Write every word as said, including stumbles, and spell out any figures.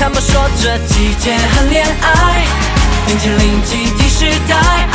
么说这季节很恋爱，冰淇淋集体时代。